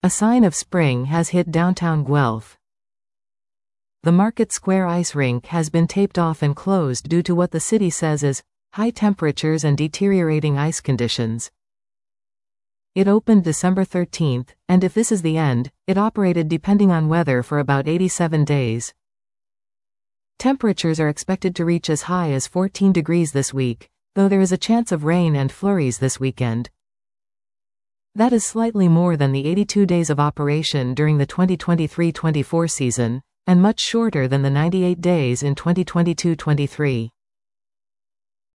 A sign of spring has hit downtown Guelph. The Market Square ice rink has been taped off and closed due to what the city says is high temperatures and deteriorating ice conditions. It opened December 13th, and if this is the end, it operated depending on weather for about 87 days. Temperatures are expected to reach as high as 14 degrees this week, though there is a chance of rain and flurries this weekend. That is slightly more than the 82 days of operation during the 2023-24 season, and much shorter than the 98 days in 2022-23.